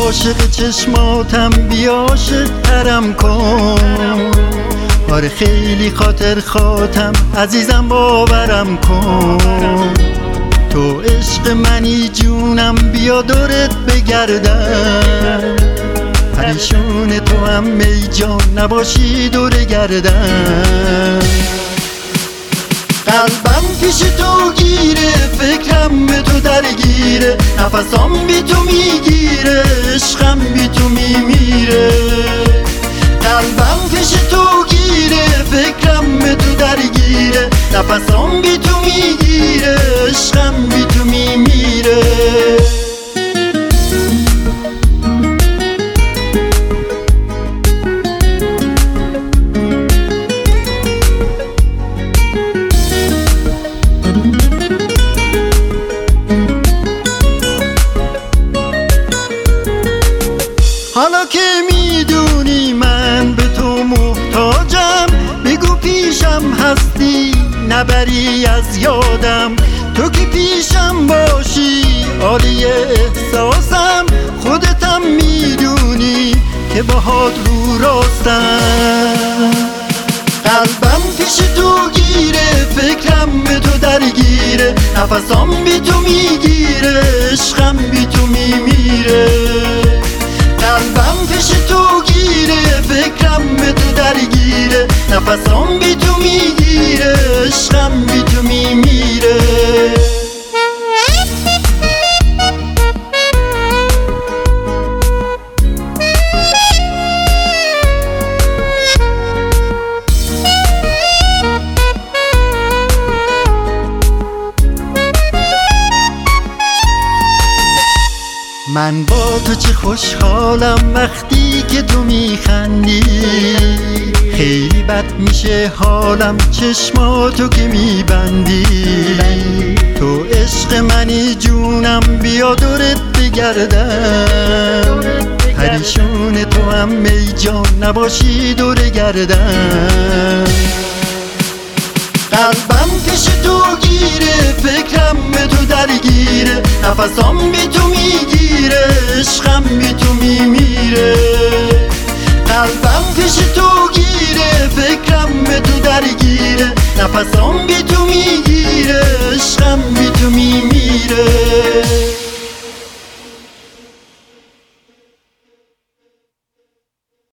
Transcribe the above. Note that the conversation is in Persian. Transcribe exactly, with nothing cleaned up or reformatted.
عاشق چشماتم، بیا عاشق‌ترم کن. آره خیلی خاطر خاطم عزیزم، باورم کن. تو عشق منی جونم، بیا دورت بگردم. پریشون تو هم می جان، نباشی دور گردم. قلبم پیش تو گیره، فکرم به تو درگیره، نفسام بی تو میگیره، عشقم بی تو میمیره. قلبم پیش تو گیره، فکرم به تو درگیره، نفسام بی تو میگیره، عشقم بی تو میمیره. حالا که میدونی من به تو محتاجم، بگو پیشم هستی نبری از یادم. تو که پیشم باشی عالی احساسم، خودتم میدونی که باهات رو راستم. قلبم پیش تو گیره، فکرم به تو درگیره، نفسام بی تو میگیره، عشقم بی تو میمیره. قلبم پیش تو گیره، فکرم به تو درگیره، نفسام بی تو میگیره، عشقم بی تو میمیره. من با تو چه خوشحالم وقتی که تو میخندی، خیلی بد میشه حالم چشماتو که میبندی. تو عشق منی جونم، بیا دورت بگردم. پریشون تو هم می جان، نباشی دور گردم. قلبم پیش تو گیره، فکرم به تو درگیره، نفسام بی تو میگیره، عشقم بی تو میمیره. قلبم پیش تو گیره، فکرم به تو درگیره، نفسام بی تو میگیره،